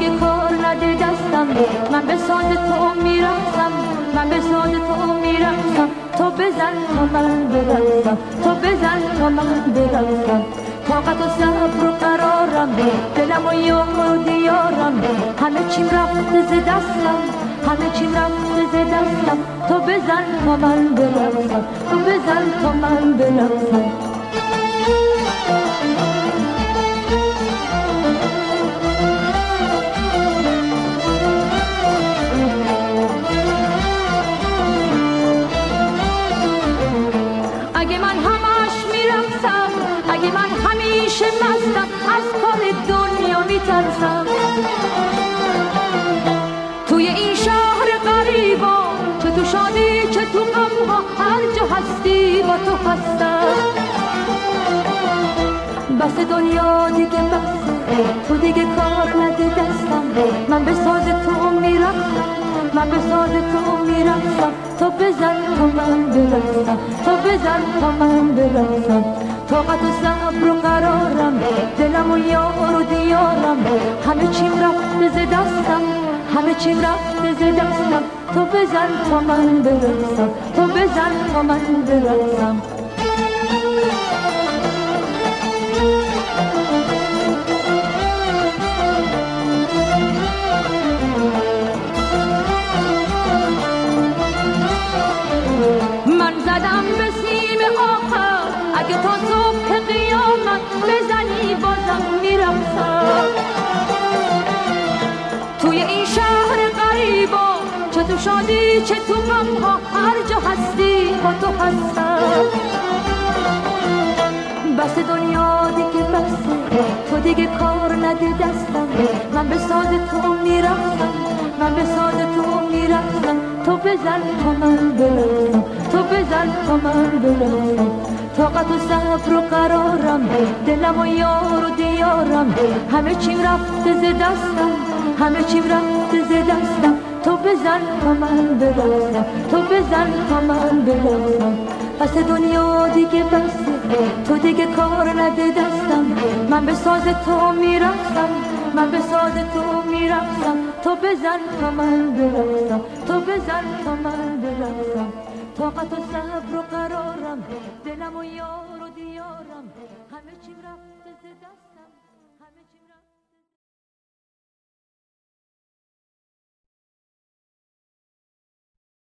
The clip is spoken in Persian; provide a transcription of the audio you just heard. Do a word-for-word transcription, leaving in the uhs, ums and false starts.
دیگه کار نده دستم، من به ساز تو میرقصم، من به ساز تو میرقصم. تو بزن تا من برقصم، تو بزن تا من برقصم. طاقت و صبر و قرارم، دلم و یار و دیارم، همه چیم رفته ز دستم، همه چیم رفته ز دستم. تو بزن تا من برقصم، تو بزن تا من برقصم. اگه من همش میرقصم، اگه من همیشه مستم، از کار دنیا میترسم. توی این شهر غریبا، چه تو شادی چه تو غمها، هر جا هستی با تو هستم. بس دنیا دیگه بسه، تو دیگه کار نده دستم، من به ساز تو میرقصم، من به ساز تو میرقصم. تو بزن تا من برقصم، تو بزن تا من برقصم. طاقت و صبر و قرارم، دلم و یار و دیارم، همه چیم رفته ز دستم، همه چیم رفته ز دستم. تو بزن تا من برقصم، تو بزن تا من برقصم. من زدم به سیم آخر، اگه تا صبح قیامت بزنی بازم میرقصم. توی این شهر غریبا، چه تو شادی چه تو غمها، هر جا هستی با تو هستم. بس دنیا دیگه بسه، تو دیگه کار نده دستم، من به ساز تو میرقصم، من به ساز تو میرقصم. تو بزن تا من برقصم، تو بزن تا من برقصم. طاقت و صبر و قرارم، دلم و یار و دیارم، همه چیم رفته ز دستم، همه چیم رفته ز دستم. تو بزن تا من برقصم، تو بزن تا من برقصم. پس دنیا دیگه بسه، تو دیگه کار نده دستم، من به ساز تو میرقصم، من به ساز تو میرقصم. تو بزن تا من برقصم، تو بزن تا من برقصم. طاقت و صبر و قرارم، دلم و یار و دیارم، همه چیم رفته ز دستم، همه چیم رفته